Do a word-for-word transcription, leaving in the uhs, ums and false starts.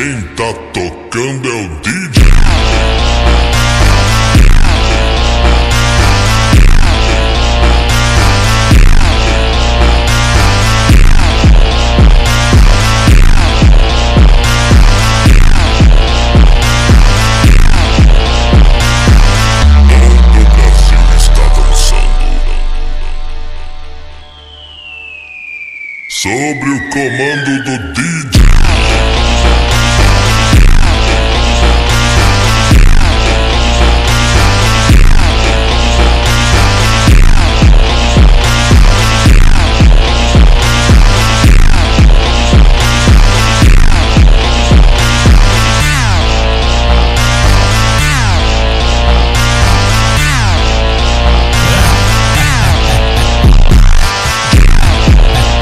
Quem tá tocando é o D J. Todo o Brasil está dançando sobre o comando do D J.